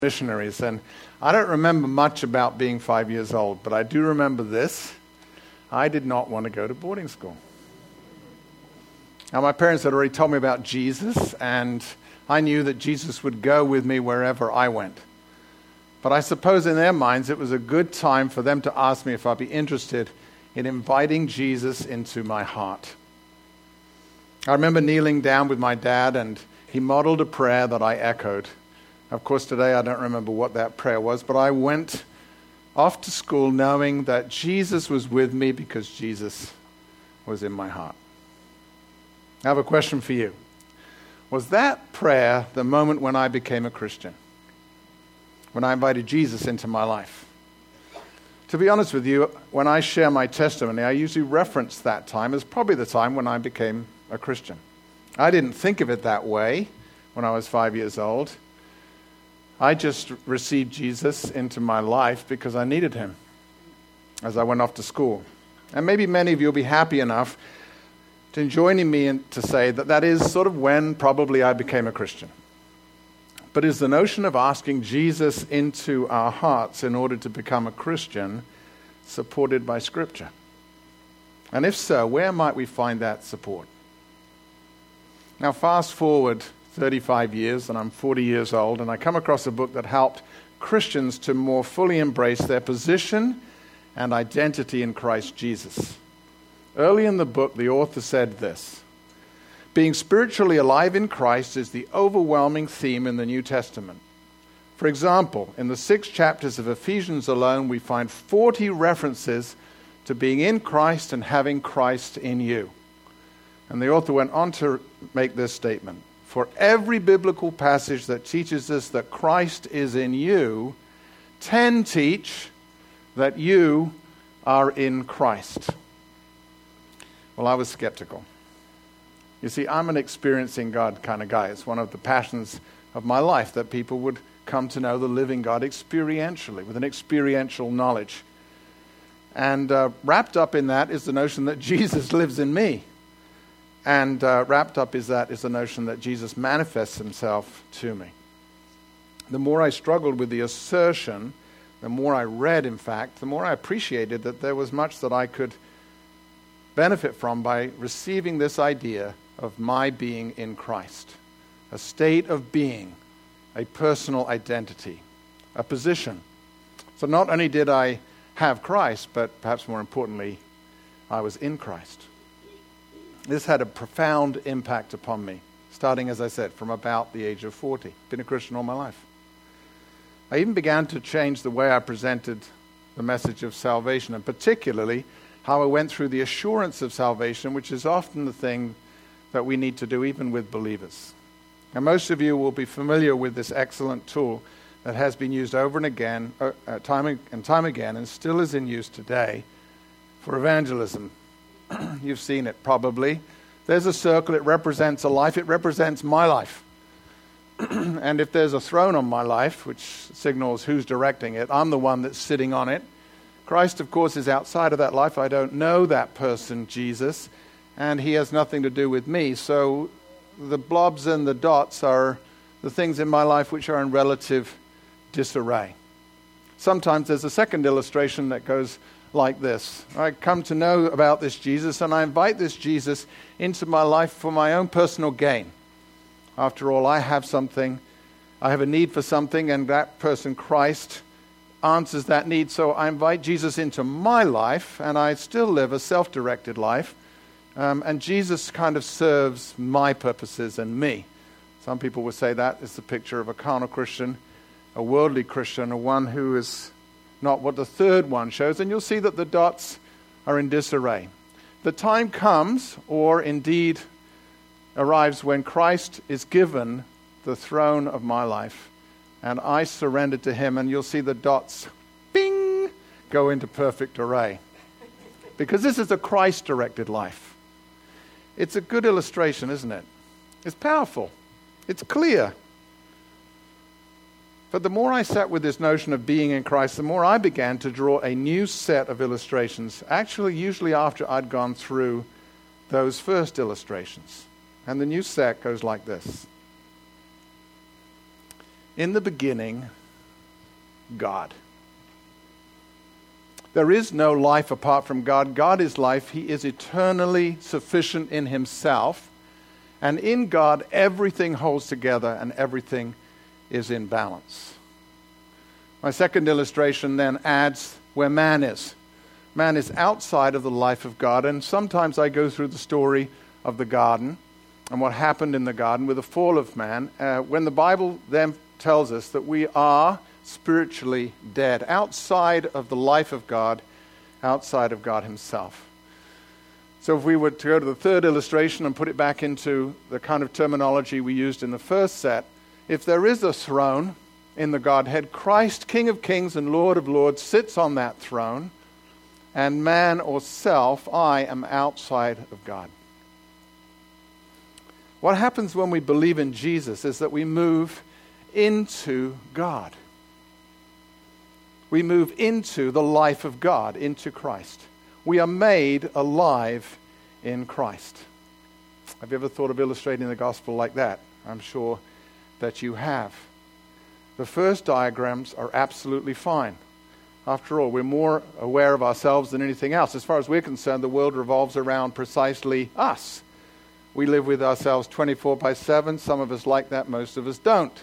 missionaries, and I don't remember much about being 5 years old, but I do remember this. I did not want to go to boarding school. Now, my parents had already told me about Jesus, and I knew that Jesus would go with me wherever I went. But I suppose in their minds it was a good time for them to ask me if I'd be interested in inviting Jesus into my heart. I remember kneeling down with my dad, and he modeled a prayer that I echoed. Of course, today I don't remember what that prayer was, but I went off to school knowing that Jesus was with me because Jesus was in my heart. I have a question for you. Was that prayer the moment when I became a Christian? When I invited Jesus into my life? To be honest with you, when I share my testimony, I usually reference that time as probably the time when I became a Christian. I didn't think of it that way when I was 5 years old. I just received Jesus into my life because I needed him as I went off to school. And maybe many of you will be happy enough to join me and to say that that is sort of when probably I became a Christian. But is the notion of asking Jesus into our hearts in order to become a Christian supported by Scripture? And if so, where might we find that support? Now, fast forward 35 years, and I'm 40 years old, and I come across a book that helped Christians to more fully embrace their position and identity in Christ Jesus. Early in the book, the author said this: being spiritually alive in Christ is the overwhelming theme in the New Testament. For example, in the 6 chapters of Ephesians alone, we find 40 references to being in Christ and having Christ in you. And the author went on to make this statement: for every biblical passage that teaches us that Christ is in you, 10 teach that you are in Christ. Well, I was skeptical. You see, I'm an experiencing God kind of guy. It's one of the passions of my life that people would come to know the living God experientially, with an experiential knowledge. And wrapped up in that is the notion that Jesus lives in me. And wrapped up is the notion that Jesus manifests himself to me. The more I struggled with the assertion, the more I read, in fact, the more I appreciated that there was much that I could benefit from by receiving this idea of my being in Christ. A state of being, a personal identity, a position. So not only did I have Christ, but perhaps more importantly, I was in Christ. This had a profound impact upon me, starting, as I said, from about the age of 40. Been a Christian all my life. I even began to change the way I presented the message of salvation, and particularly how I went through the assurance of salvation, which is often the thing that we need to do even with believers. And most of you will be familiar with this excellent tool that has been used over and again, time and time again, and still is in use today for evangelism. You've seen it probably. There's a circle, it represents a life, it represents my life. And if there's a throne on my life, which signals who's directing it, I'm the one that's sitting on it. Christ, of course, is outside of that life. I don't know that person, Jesus, and he has nothing to do with me. So the blobs and the dots are the things in my life which are in relative disarray. Sometimes there's a second illustration that goes like this. I come to know about this Jesus, and I invite this Jesus into my life for my own personal gain. After all, I have a need for something, and that person, Christ, answers that need. So I invite Jesus into my life, and I still live a self-directed life, and Jesus kind of serves my purposes and me. Some people would say that is the picture of a carnal Christian, a worldly Christian, or one who is not what the third one shows, and you'll see that the dots are in disarray. The time comes, or indeed arrives, when Christ is given the throne of my life, and I surrender to him, and you'll see the dots, bing, go into perfect array. Because this is a Christ-directed life. It's a good illustration, isn't it? It's powerful. It's clear. But the more I sat with this notion of being in Christ, the more I began to draw a new set of illustrations, actually usually after I'd gone through those first illustrations. And the new set goes like this. In the beginning, God. There is no life apart from God. God is life. He is eternally sufficient in himself. And in God, everything holds together and everything is in balance. My second illustration then adds where man is. Man is outside of the life of God, and sometimes I go through the story of the garden and what happened in the garden with the fall of man, when the Bible then tells us that we are spiritually dead, outside of the life of God, outside of God himself. So if we were to go to the third illustration and put it back into the kind of terminology we used in the first set, if there is a throne in the Godhead, Christ, King of Kings and Lord of Lords, sits on that throne, and man or self, I, am outside of God. What happens when we believe in Jesus is that we move into God. We move into the life of God, into Christ. We are made alive in Christ. Have you ever thought of illustrating the gospel like that? I'm sure that you have. The first diagrams are absolutely fine. After all, we're more aware of ourselves than anything else. As far as we're concerned, the world revolves around precisely us. We live with ourselves 24/7. Some of us like that, most of us don't.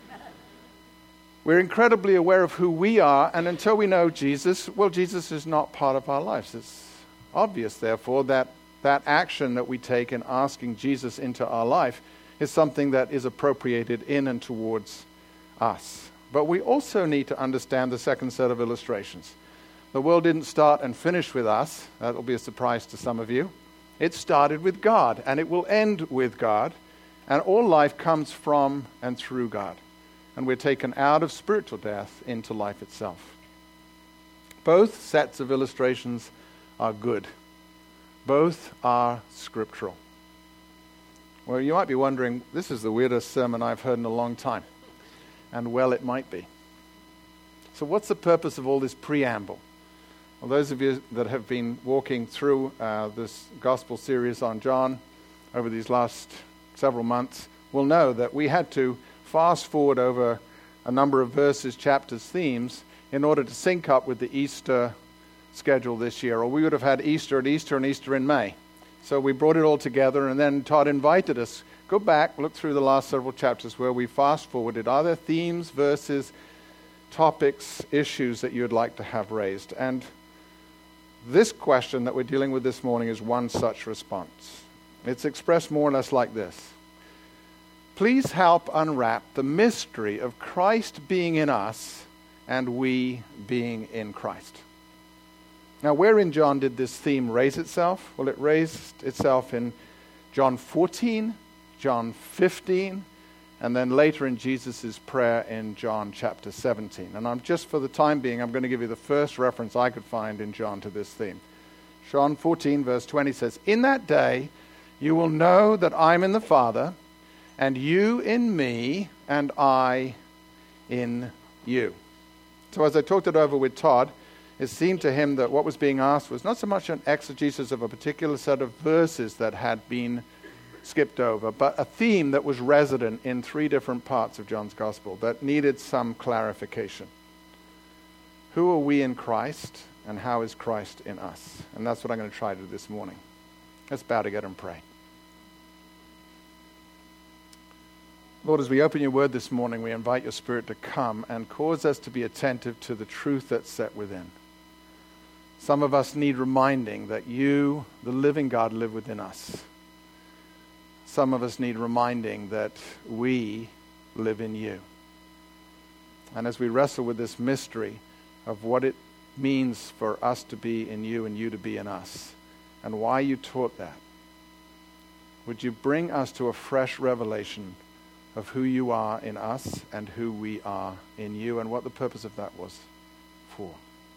We're incredibly aware of who we are, and until we know Jesus, well, Jesus is not part of our lives. It's obvious, therefore, that that action that we take in asking Jesus into our life is something that is appropriated in and towards us. But we also need to understand the second set of illustrations. The world didn't start and finish with us. That'll be a surprise to some of you. It started with God, and it will end with God, and all life comes from and through God. And we're taken out of spiritual death into life itself. Both sets of illustrations are good. Both are scriptural. Well, you might be wondering, this is the weirdest sermon I've heard in a long time. And well, it might be. So what's the purpose of all this preamble? Well, those of you that have been walking through this gospel series on John over these last several months will know that we had to fast forward over a number of verses, chapters, themes, in order to sync up with the Easter schedule this year. Or we would have had Easter at Easter and Easter in May. So we brought it all together, and then Todd invited us, go back, look through the last several chapters where we fast forwarded. Are there themes, verses, topics, issues that you would like to have raised? And this question that we're dealing with this morning is one such response. It's expressed more or less like this. Please help unwrap the mystery of Christ being in us and we being in Christ. Now, where in John did this theme raise itself? Well, it raised itself in John 14, John 15, and then later in Jesus' prayer in John chapter 17. And for the time being, I'm going to give you the first reference I could find in John to this theme. John 14, verse 20 says, "In that day you will know that I'm in the Father, and you in me, and I in you." So as I talked it over with Todd, it seemed to him that what was being asked was not so much an exegesis of a particular set of verses that had been skipped over, but a theme that was resident in three different parts of John's Gospel that needed some clarification. Who are we in Christ, and how is Christ in us? And that's what I'm going to try to do this morning. Let's bow together and pray. Lord, as we open your word this morning, we invite your Spirit to come and cause us to be attentive to the truth that's set within. Some of us need reminding that you, the living God, live within us. Some of us need reminding that we live in you. And as we wrestle with this mystery of what it means for us to be in you and you to be in us, and why you taught that, would you bring us to a fresh revelation of who you are in us and who we are in you, and what the purpose of that was for.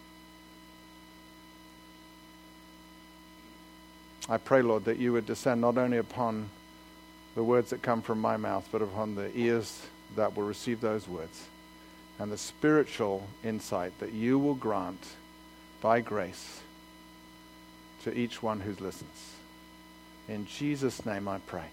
I pray, Lord, that you would descend not only upon the words that come from my mouth, but upon the ears that will receive those words, and the spiritual insight that you will grant by grace to each one who listens. In Jesus' name I pray.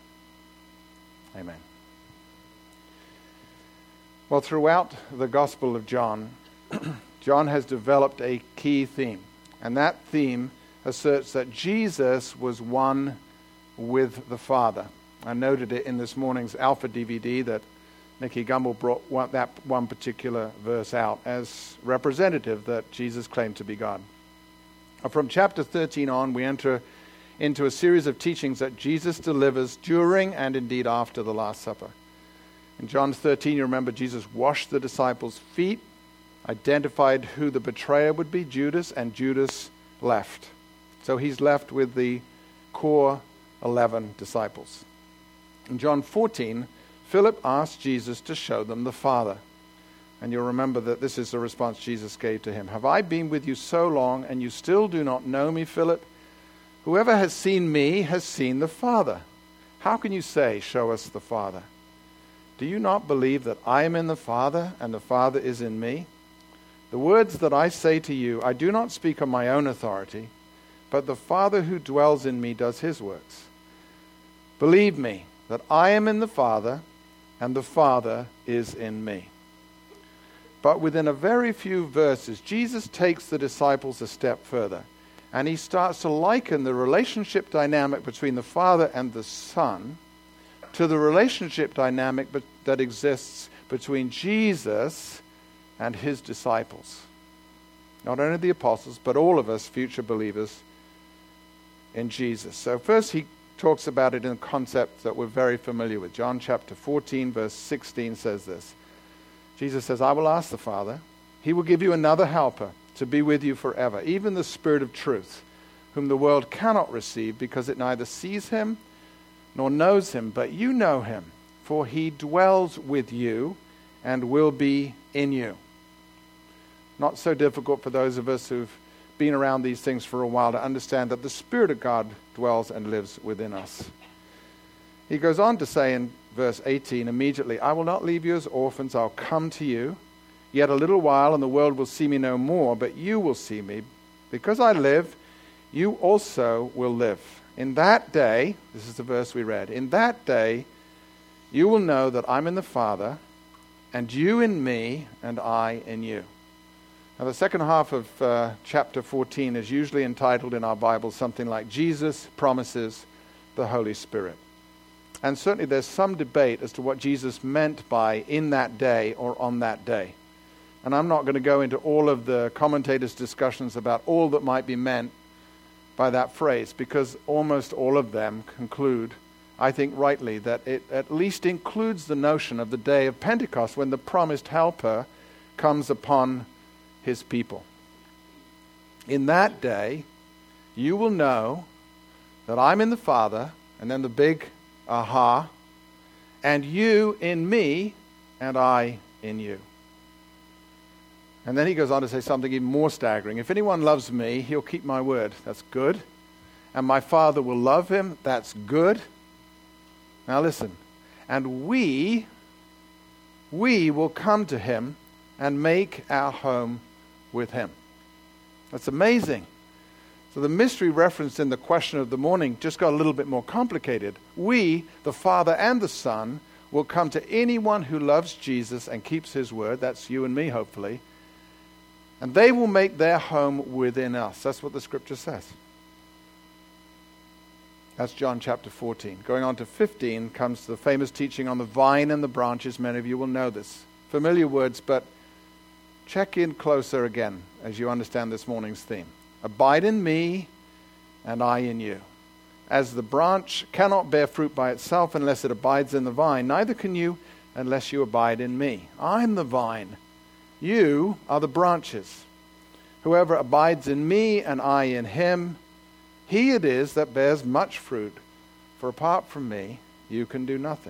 Amen. Well, throughout the Gospel of John, John has developed a key theme. And that theme asserts that Jesus was one with the Father. I noted it in this morning's Alpha DVD that Nicky Gumbel brought that one particular verse out as representative that Jesus claimed to be God. From chapter 13 on, we enter into a series of teachings that Jesus delivers during and indeed after the Last Supper. In John 13, you remember Jesus washed the disciples' feet, identified who the betrayer would be, Judas, and Judas left. So he's left with the core 11 disciples. In John 14, Philip asked Jesus to show them the Father. And you'll remember that this is the response Jesus gave to him. Have I been with you so long, and you still do not know me, Philip? Whoever has seen me has seen the Father. How can you say, show us the Father? Do you not believe that I am in the Father, and the Father is in me? The words that I say to you, I do not speak on my own authority, but the Father who dwells in me does his works. Believe me that I am in the Father, and the Father is in me. But within a very few verses, Jesus takes the disciples a step further, and he starts to liken the relationship dynamic between the Father and the Son to the relationship dynamic that exists between Jesus and his disciples. Not only the apostles, but all of us future believers in Jesus. So first he talks about it in a concept that we're very familiar with. John chapter 14, verse 16 says this. Jesus says, I will ask the Father, he will give you another helper to be with you forever, even the Spirit of truth, whom the world cannot receive because it neither sees him nor knows him, but you know him, for he dwells with you and will be in you. Not so difficult for those of us who've been around these things for a while to understand that the Spirit of God dwells and lives within us. He goes on to say in verse 18, immediately, I will not leave you as orphans, I'll come to you. Yet a little while, and the world will see me no more, but you will see me. Because I live, you also will live. In that day, this is the verse we read, in that day you will know that I'm in the Father, and you in me, and I in you. Now the second half of chapter 14 is usually entitled in our Bible something like Jesus promises the Holy Spirit. And certainly there's some debate as to what Jesus meant by in that day or on that day. And I'm not going to go into all of the commentators' discussions about all that might be meant by that phrase, because almost all of them conclude, I think rightly, that it at least includes the notion of the day of Pentecost when the promised helper comes upon his people. In that day, you will know that I'm in the Father, and then the big aha, and you in me, and I in you. And then he goes on to say something even more staggering. If anyone loves me, he'll keep my word. That's good. And my Father will love him. That's good. Now listen. And we will come to him and make our home with him. That's amazing. So the mystery referenced in the question of the morning just got a little bit more complicated. We, the Father and the Son, will come to anyone who loves Jesus and keeps his word. That's you and me, hopefully. And they will make their home within us. That's what the scripture says. That's John chapter 14. Going on to 15 comes the famous teaching on the vine and the branches. Many of you will know this. Familiar words, but check in closer again as you understand this morning's theme. Abide in me, and I in you. As the branch cannot bear fruit by itself unless it abides in the vine, neither can you unless you abide in me. I'm the vine. You are the branches. Whoever abides in me and I in him, he it is that bears much fruit, for apart from me, you can do nothing.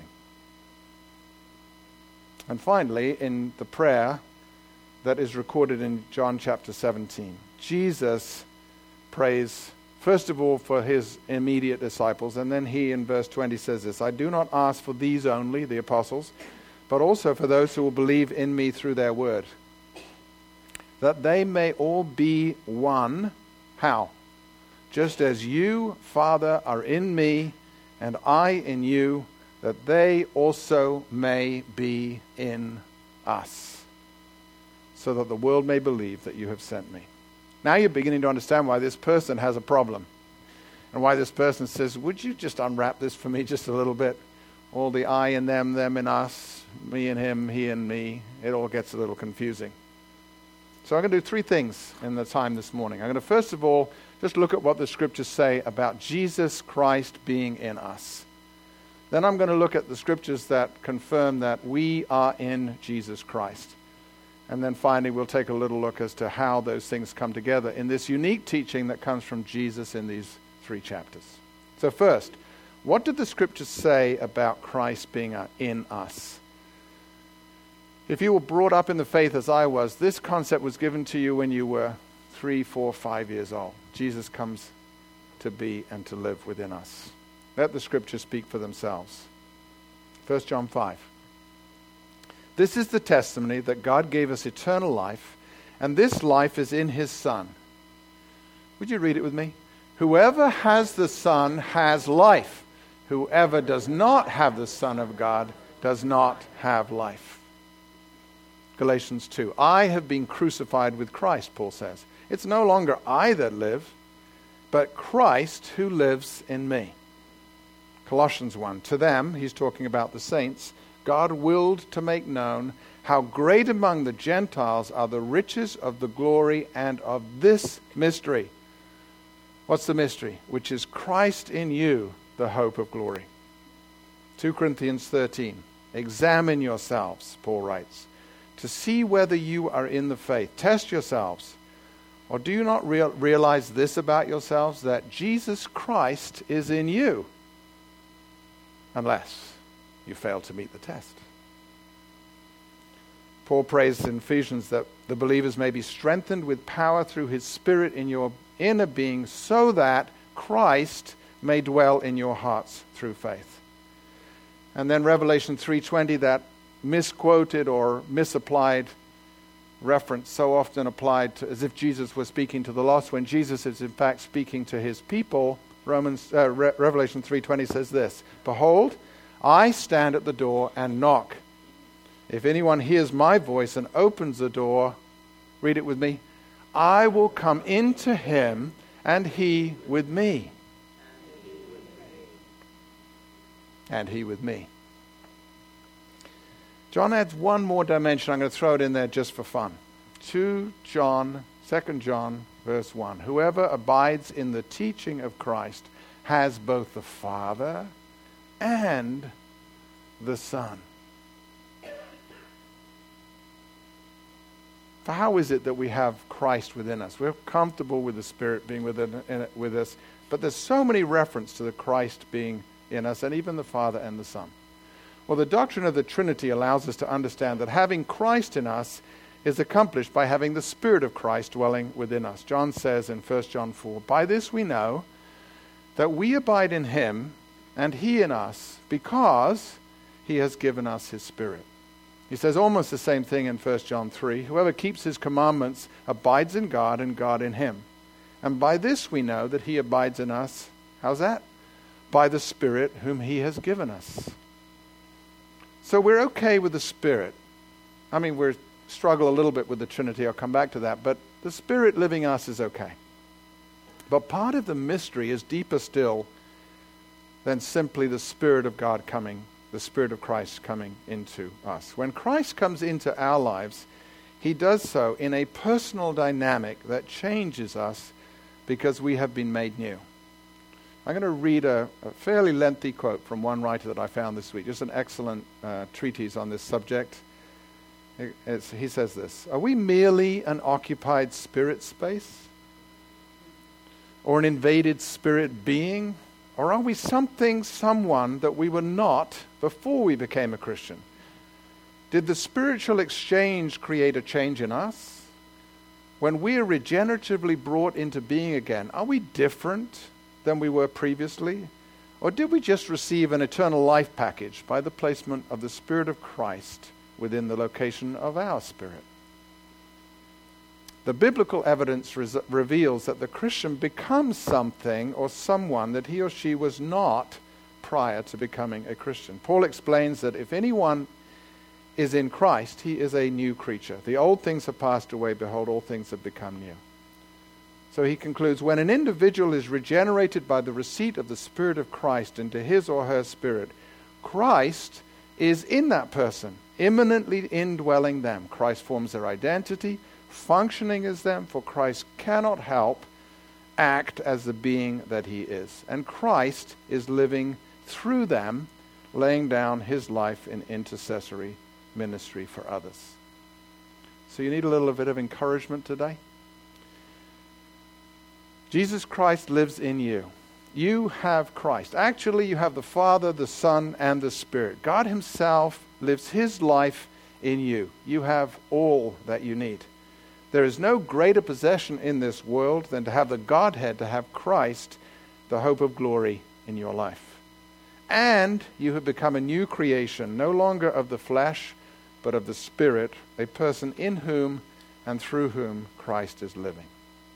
And finally, in the prayer that is recorded in John chapter 17, Jesus prays, first of all, for his immediate disciples, and then he, in verse 20, says this, I do not ask for these only, the apostles, but also for those who will believe in me through their word, that they may all be one. How? Just as you, Father, are in me, and I in you, that they also may be in us. so that the world may believe that you have sent me. Now you're beginning to understand why this person has a problem. And why this person says, would you just unwrap this for me just a little bit? All the I and them in us, me and him, he and me. It all gets a little confusing. So I'm going to do three things in the time this morning. I'm going to first of all just look at what the scriptures say about Jesus Christ being in us. Then I'm going to look at the scriptures that confirm that we are in Jesus Christ. And then finally we'll take a little look as to how those things come together in this unique teaching that comes from Jesus in these 3 chapters. So first, what did the scriptures say about Christ being in us? If you were brought up in the faith as I was, this concept was given to you when you were 3, 4, 5 years old. Jesus comes to be and to live within us. Let the scriptures speak for themselves. 1 John 5. This is the testimony that God gave us eternal life, and this life is in his Son. Would you read it with me? Whoever has the Son has life. Whoever does not have the Son of God does not have life. Galatians 2. I have been crucified with Christ, Paul says. It's no longer I that live, but Christ who lives in me. Colossians 1. To them, he's talking about the saints, God willed to make known how great among the Gentiles are the riches of the glory and of this mystery. What's the mystery? Which is Christ in you, the hope of glory. 2 Corinthians 13. Examine yourselves, Paul writes, to see whether you are in the faith. Test yourselves. Or do you not realize this about yourselves, that Jesus Christ is in you? Unless you fail to meet the test. Paul prays in Ephesians that the believers may be strengthened with power through his Spirit in your inner being, so that Christ may dwell in your hearts through faith. And then Revelation 3:20, that misquoted or misapplied reference, so often applied to, as if Jesus was speaking to the lost, when Jesus is in fact speaking to his people. Revelation 3:20 says this, behold, I stand at the door and knock. If anyone hears my voice and opens the door, read it with me, I will come into him and he with me. And he with me. John adds one more dimension. I'm going to throw it in there just for fun. 2 John, verse 1. Whoever abides in the teaching of Christ has both the Father and the Son. So how is it that we have Christ within us? We're comfortable with the Spirit being with us, but there's so many references to the Christ being in us, and even the Father and the Son. Well, the doctrine of the Trinity allows us to understand that having Christ in us is accomplished by having the Spirit of Christ dwelling within us. John says in 1 John 4, by this we know that we abide in him and he in us, because he has given us his Spirit. He says almost the same thing in 1 John 3. Whoever keeps his commandments abides in God and God in him. And by this we know that he abides in us. How's that? By the Spirit whom he has given us. So we're okay with the Spirit. I mean, we struggle a little bit with the Trinity. I'll come back to that. But the Spirit living in us is okay. But part of the mystery is deeper still than simply the Spirit of God coming, the Spirit of Christ coming into us. When Christ comes into our lives, he does so in a personal dynamic that changes us because we have been made new. I'm going to read a fairly lengthy quote from one writer that I found this week. Just an excellent treatise on this subject. He says this, are we merely an occupied spirit space? Or an invaded spirit being? Or are we something, someone that we were not before we became a Christian? Did the spiritual exchange create a change in us? When we are regeneratively brought into being again, are we different than we were previously? Or did we just receive an eternal life package by the placement of the Spirit of Christ within the location of our spirit? The biblical evidence reveals that the Christian becomes something or someone that he or she was not prior to becoming a Christian. Paul explains that if anyone is in Christ, he is a new creature. The old things have passed away. Behold, all things have become new. So he concludes, when an individual is regenerated by the receipt of the Spirit of Christ into his or her spirit, Christ is in that person, immanently indwelling them. Christ forms their identity, functioning as them, for Christ cannot help act as the being that he is. And Christ is living through them, laying down his life in intercessory ministry for others. So you need a little bit of encouragement today. Jesus Christ lives in you. You have Christ. Actually, you have the Father, the Son, and the Spirit. God himself lives his life in you. You have all that you need. There is no greater possession in this world than to have the Godhead, to have Christ, the hope of glory in your life. And you have become a new creation, no longer of the flesh, but of the Spirit, a person in whom and through whom Christ is living.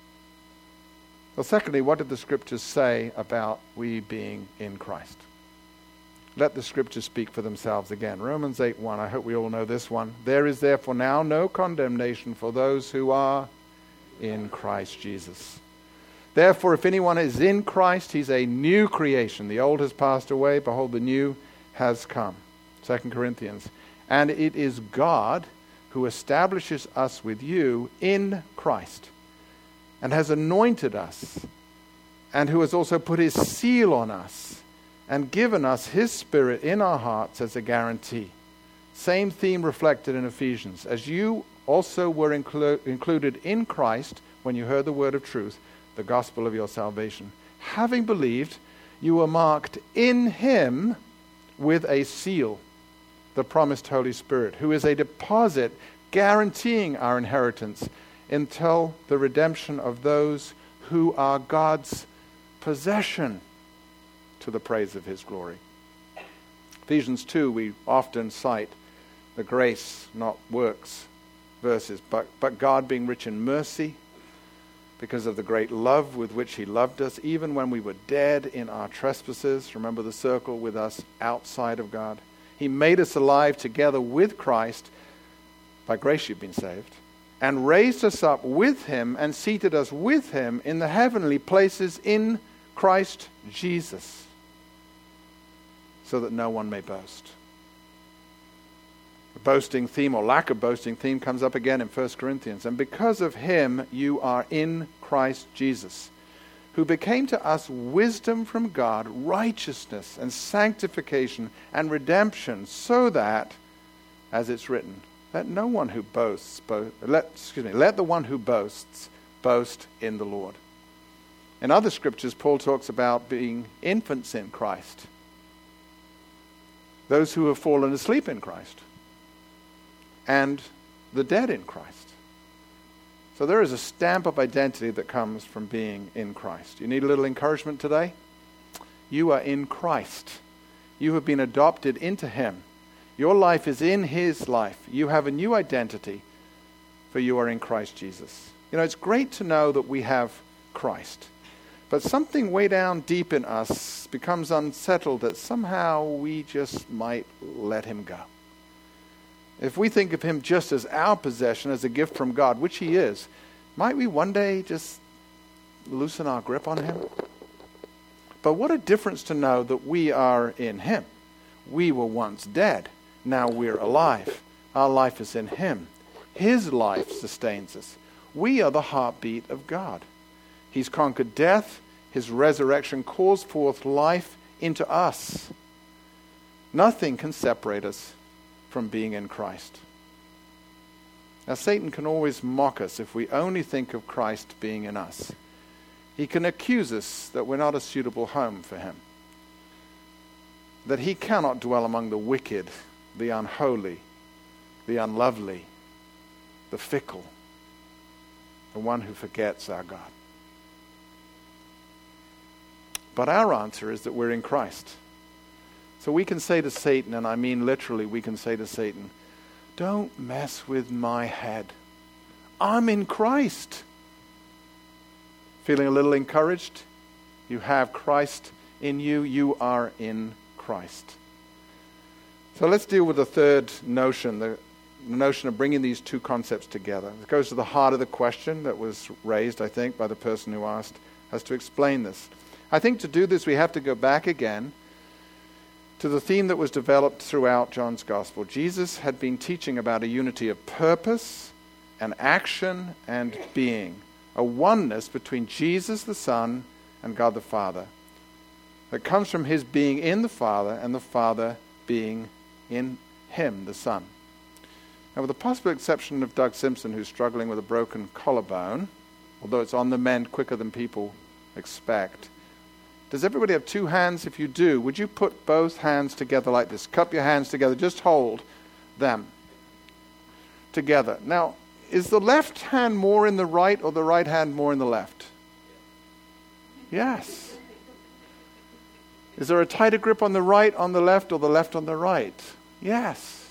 Well, secondly, what did the Scriptures say about we being in Christ? Let the Scriptures speak for themselves again. Romans 8:1, I hope we all know this one. There is therefore now no condemnation for those who are in Christ Jesus. Therefore, if anyone is in Christ, he's a new creation. The old has passed away. Behold, the new has come. 2 Corinthians. And it is God who establishes us with you in Christ, and has anointed us, and who has also put his seal on us, and given us his Spirit in our hearts as a guarantee. Same theme reflected in Ephesians. As you also were included in Christ when you heard the word of truth, the gospel of your salvation. Having believed, you were marked in him with a seal, the promised Holy Spirit, who is a deposit guaranteeing our inheritance until the redemption of those who are God's possession, to the praise of his glory. Ephesians 2, we often cite the grace, not works verses, but God being rich in mercy, because of the great love with which he loved us, even when we were dead in our trespasses. Remember the circle with us outside of God. He made us alive together with Christ. By grace you've been saved. And raised us up with him and seated us with him in the heavenly places in Christ Jesus, so that no one may boast. The boasting theme, or lack of boasting theme, comes up again in 1 Corinthians. And because of him you are in Christ Jesus, who became to us wisdom from God, righteousness and sanctification and redemption, so that, as it's written, let the one who boasts boast in the Lord. In other scriptures, Paul talks about being infants in Christ, those who have fallen asleep in Christ, and the dead in Christ. So there is a stamp of identity that comes from being in Christ. You need a little encouragement today? You are in Christ. You have been adopted into him. Your life is in his life. You have a new identity, for you are in Christ Jesus. You know, it's great to know that we have Christ. But something way down deep in us becomes unsettled, that somehow we just might let him go. If we think of him just as our possession, as a gift from God, which he is, might we one day just loosen our grip on him? But what a difference to know that we are in him. We were once dead. Now we're alive. Our life is in him. His life sustains us. We are the heartbeat of God. He's conquered death. His resurrection calls forth life into us. Nothing can separate us from being in Christ. Now, Satan can always mock us if we only think of Christ being in us. He can accuse us that we're not a suitable home for him, that he cannot dwell among the wicked, the unholy, the unlovely, the fickle, the one who forgets our God. But our answer is that we're in Christ. So we can say to Satan, and I mean literally, we can say to Satan, don't mess with my head. I'm in Christ. Feeling a little encouraged? You have Christ in you. You are in Christ. So let's deal with the third notion, the notion of bringing these two concepts together. It goes to the heart of the question that was raised, I think, by the person who asked us to explain this. I think to do this we have to go back again to the theme that was developed throughout John's Gospel. Jesus had been teaching about a unity of purpose and action and being, a oneness between Jesus the Son and God the Father that comes from his being in the Father and the Father being in him, the Son. Now, with the possible exception of Doug Simpson, who's struggling with a broken collarbone, although it's on the mend quicker than people expect, does everybody have two hands? If you do, would you put both hands together like this? Cup your hands together. Just hold them together. Now, is the left hand more in the right or the right hand more in the left? Yes. Is there a tighter grip on the right on the left or the left on the right? Yes.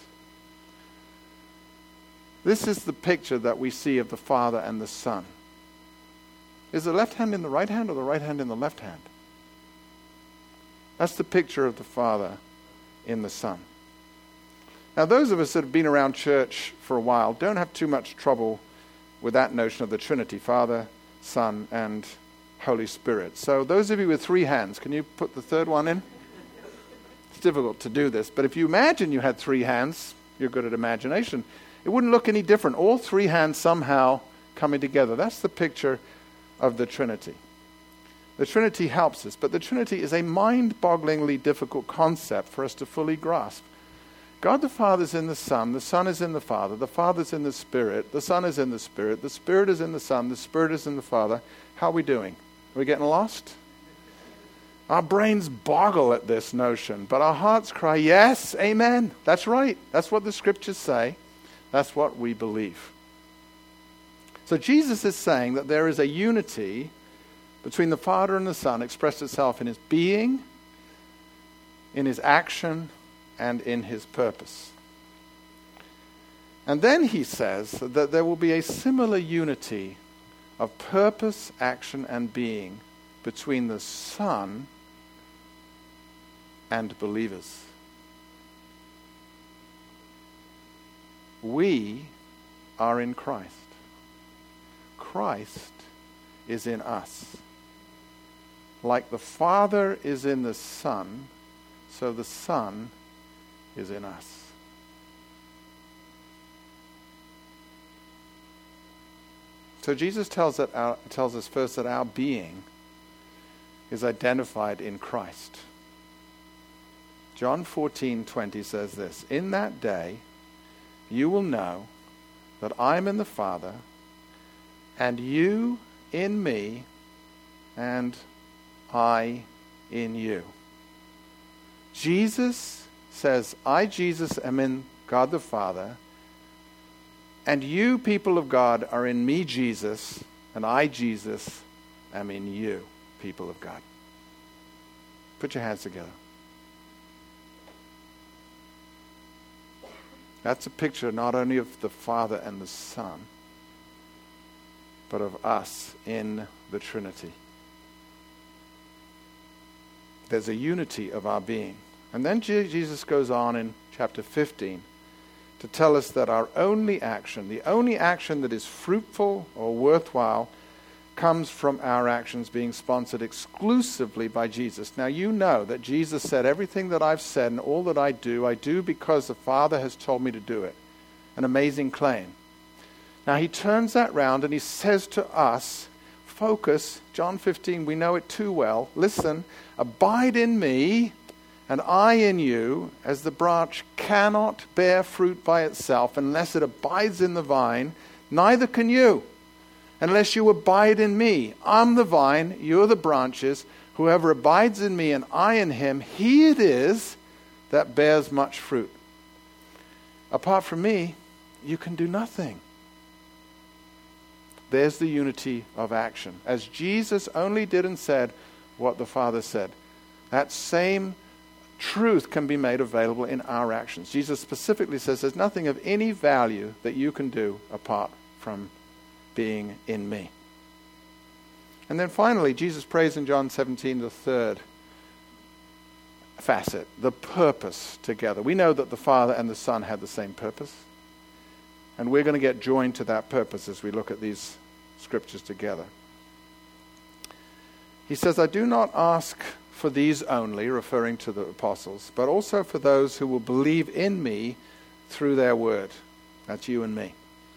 This is the picture that we see of the Father and the Son. Is the left hand in the right hand or the right hand in the left hand? That's the picture of the Father in the Son. Now, those of us that have been around church for a while don't have too much trouble with that notion of the Trinity, Father, Son, and Holy Spirit. So those of you with three hands, can you put the third one in? It's difficult to do this, but if you imagine you had three hands, you're good at imagination, it wouldn't look any different. All three hands somehow coming together. That's the picture of the Trinity. The Trinity helps us, but the Trinity is a mind-bogglingly difficult concept for us to fully grasp. God the Father is in the Son is in the Father is in the Spirit, the Son is in the Spirit is in the Son, the Spirit is in the Father. How are we doing? Are we getting lost? Our brains boggle at this notion, but our hearts cry, yes, amen. That's right. That's what the scriptures say. That's what we believe. So Jesus is saying that there is a unity between the Father and the Son expressed itself in his being, in his action, and in his purpose. And then he says that there will be a similar unity of purpose, action, and being between the Son and believers. We are in Christ. Christ is in us. Like the Father is in the Son, so the Son is in us. So Jesus tells us first that our being is identified in Christ. John 14:20 says this, "In that day you will know that I am in the Father, and you in me, and I in you." Jesus says, I, Jesus, am in God the Father, and you, people of God, are in me, Jesus, and I, Jesus, am in you, people of God. Put your hands together. That's a picture not only of the Father and the Son, but of us in the Trinity. There's a unity of our being. And then Jesus goes on in chapter 15 to tell us that our only action, the only action that is fruitful or worthwhile, comes from our actions being sponsored exclusively by Jesus. Now you know that Jesus said, everything that I've said and all that I do because the Father has told me to do it. An amazing claim. Now he turns that round and he says to us, focus, John 15, we know it too well. Listen, abide in me and I in you, as the branch cannot bear fruit by itself unless it abides in the vine, neither can you unless you abide in me. I'm the vine, you're the branches. Whoever abides in me and I in him, he it is that bears much fruit. Apart from me, you can do nothing. There's the unity of action. As Jesus only did and said what the Father said, that same truth can be made available in our actions. Jesus specifically says there's nothing of any value that you can do apart from being in me. And then finally, Jesus prays in John 17 the third facet, the purpose together. We know that the Father and the Son had the same purpose. And we're going to get joined to that purpose as we look at these scriptures together. He says, I do not ask for these only, referring to the apostles, but also for those who will believe in me through their word. That's you and me.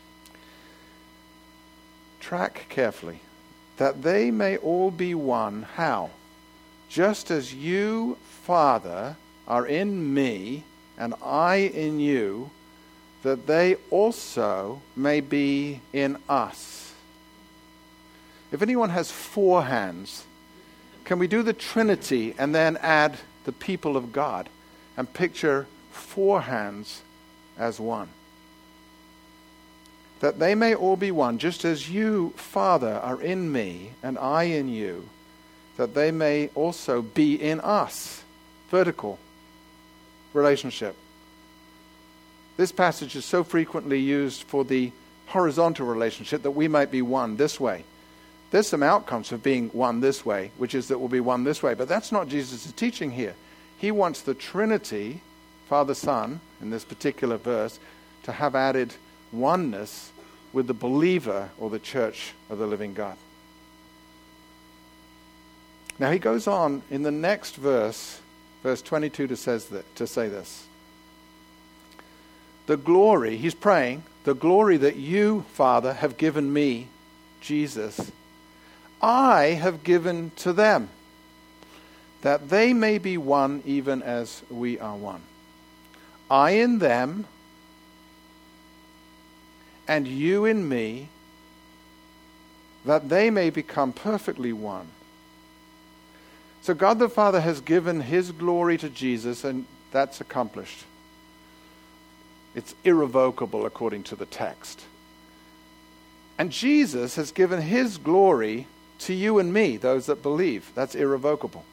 Track carefully, that they may all be one. How? Just as you, Father, are in me, and I in you, that they also may be in us. If anyone has 4 hands, can we do the Trinity and then add the people of God and picture 4 hands as one? That they may all be one, just as you, Father, are in me and I in you, that they may also be in us. Vertical relationship. This passage is so frequently used for the horizontal relationship that we might be one this way. There's some outcomes of being one this way, which is that we'll be one this way. But that's not Jesus' teaching here. He wants the Trinity, Father, Son, in this particular verse, to have added oneness with the believer or the church of the living God. Now he goes on in the next verse, verse 22, to say this. The glory, he's praying, the glory that you, Father, have given me, Jesus, I have given to them, that they may be one even as we are one. I in them, and you in me, that they may become perfectly one. So God the Father has given his glory to Jesus, and that's accomplished. It's irrevocable according to the text. And Jesus has given his glory to you and me, those that believe. That's irrevocable.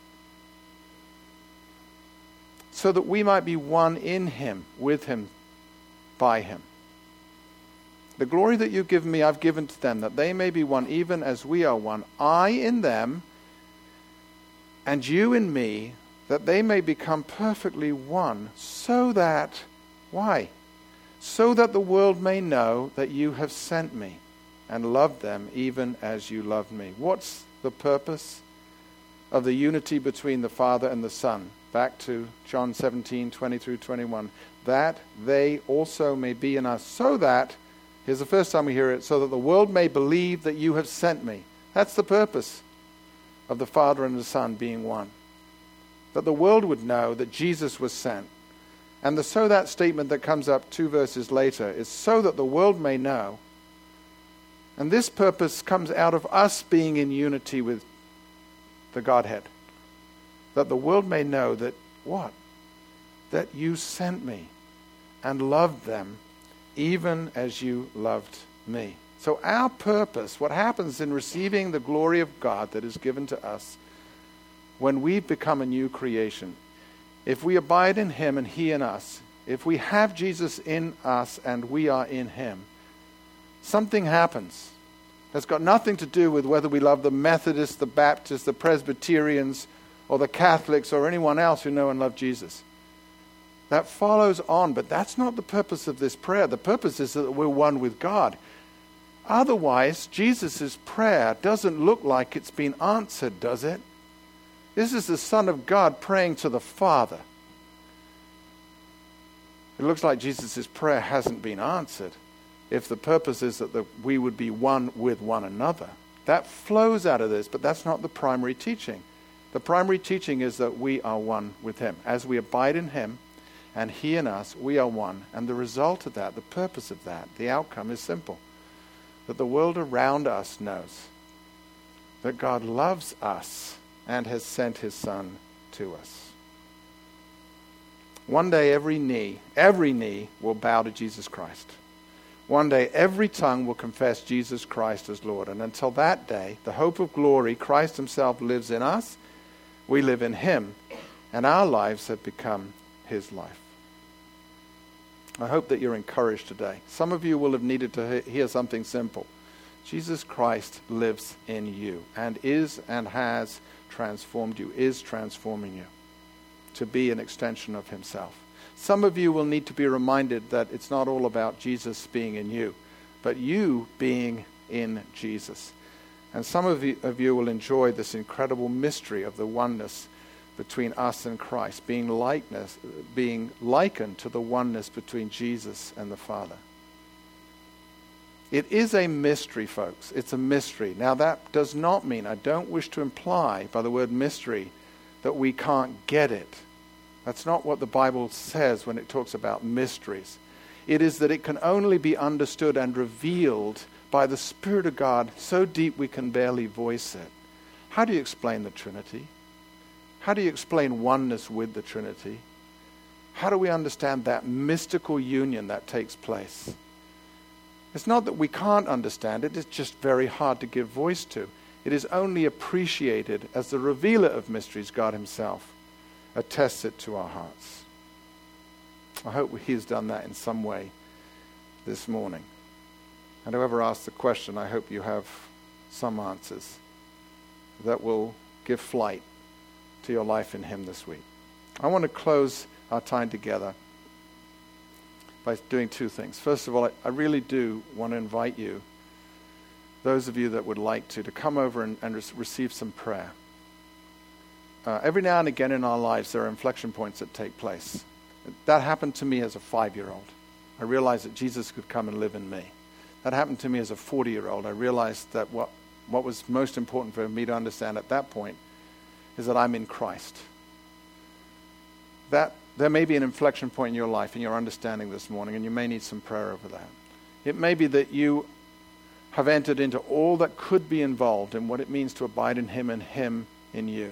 So that we might be one in him, with him, by him. The glory that you've given me, I've given to them, that they may be one even as we are one. I in them, and you in me, that they may become perfectly one, so that, why? So that the world may know that you have sent me and loved them even as you loved me. What's the purpose of the unity between the Father and the Son? Back to John 17, 20 through 21. That they also may be in us, so that, here's the first time we hear it, so that the world may believe that you have sent me. That's the purpose of the Father and the Son being one. That the world would know that Jesus was sent. And the so that statement that comes up 2 verses later is so that the world may know. And this purpose comes out of us being in unity with the Godhead. That the world may know that what? That you sent me and loved them even as you loved me. So our purpose, what happens in receiving the glory of God that is given to us when we become a new creation, if we abide in him and he in us, if we have Jesus in us and we are in him, something happens. That's got nothing to do with whether we love the Methodists, the Baptists, the Presbyterians, or the Catholics, or anyone else who know and love Jesus. That follows on, but that's not the purpose of this prayer. The purpose is that we're one with God. Otherwise, Jesus' prayer doesn't look like it's been answered, does it? This is the Son of God praying to the Father. It looks like Jesus' prayer hasn't been answered if the purpose is that we would be one with one another. That flows out of this, but that's not the primary teaching. The primary teaching is that we are one with him. As we abide in him and he in us, we are one. And the result of that, the purpose of that, the outcome is simple. That the world around us knows that God loves us and has sent his Son to us. One day every knee will bow to Jesus Christ. One day every tongue will confess Jesus Christ as Lord. And until that day, the hope of glory, Christ himself lives in us. We live in him. And our lives have become his life. I hope that you're encouraged today. Some of you will have needed to hear something simple. Jesus Christ lives in you and is and has transformed you, is transforming you. to be an extension of himself. Some of you will need to be reminded that it's not all about Jesus being in you, but you being in Jesus. And some of you will enjoy this incredible mystery of the oneness between us and Christ, being likened to the oneness between Jesus and the Father. It is a mystery, folks. It's a mystery. Now, that does not mean, I don't wish to imply by the word mystery that we can't get it. That's not what the Bible says when it talks about mysteries. It is that it can only be understood and revealed by the Spirit of God so deep we can barely voice it. How do you explain the Trinity? How do you explain oneness with the Trinity? How do we understand that mystical union that takes place? It's not that we can't understand it, it's just very hard to give voice to. It is only appreciated as the revealer of mysteries, God himself attests it to our hearts. I hope he's done that in some way this morning. And whoever asked the question, I hope you have some answers that will give flight to your life in him this week. I want to close our time together by doing two things. First of all, I really do want to invite you, those of you that would like to come over and receive some prayer. Every now and again in our lives, there are inflection points that take place. That happened to me as a 5-year-old. I realized that Jesus could come and live in me. That happened to me as a 40-year-old. I realized that what was most important for me to understand at that point is that I'm in Christ. That there may be an inflection point in your life, in your understanding this morning, and you may need some prayer over that. It may be that you have entered into all that could be involved in what it means to abide in him and him in you.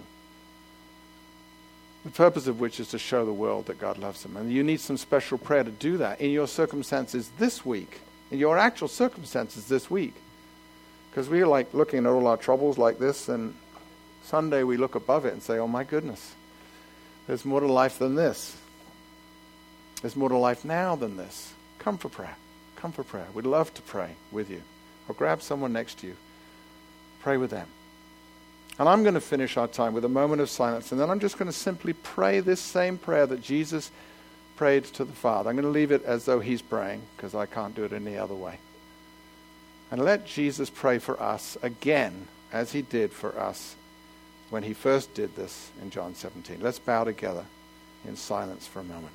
The purpose of which is to show the world that God loves them. And you need some special prayer to do that in your circumstances this week, in your actual circumstances this week. Because we are like looking at all our troubles like this, and Sunday we look above it and say, oh my goodness, there's more to life than this. There's more to life now than this. Come for prayer. Come for prayer. We'd love to pray with you. Or grab someone next to you. Pray with them. And I'm going to finish our time with a moment of silence, and then I'm just going to simply pray this same prayer that Jesus prayed to the Father. I'm going to leave it as though he's praying, because I can't do it any other way. And let Jesus pray for us again, as he did for us when he first did this in John 17. Let's bow together in silence for a moment.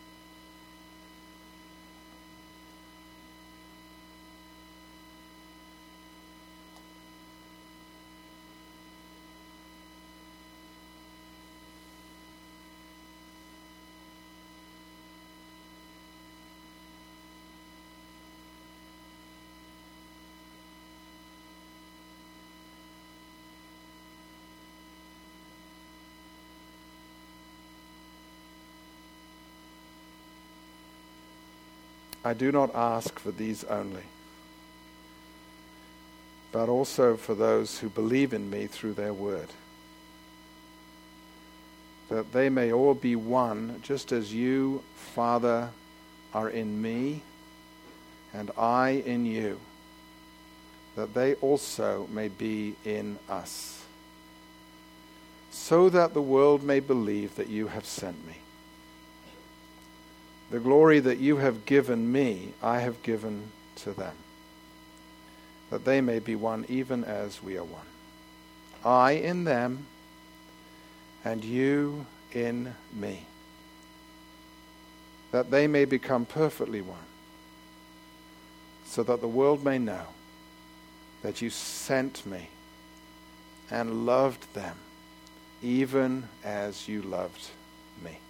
I do not ask for these only, but also for those who believe in me through their word, that they may all be one, just as you, Father, are in me, and I in you, that they also may be in us, so that the world may believe that you have sent me. The glory that you have given me, I have given to them, that they may be one even as we are one. I in them, and you in me, that they may become perfectly one, so that the world may know that you sent me and loved them, even as you loved me.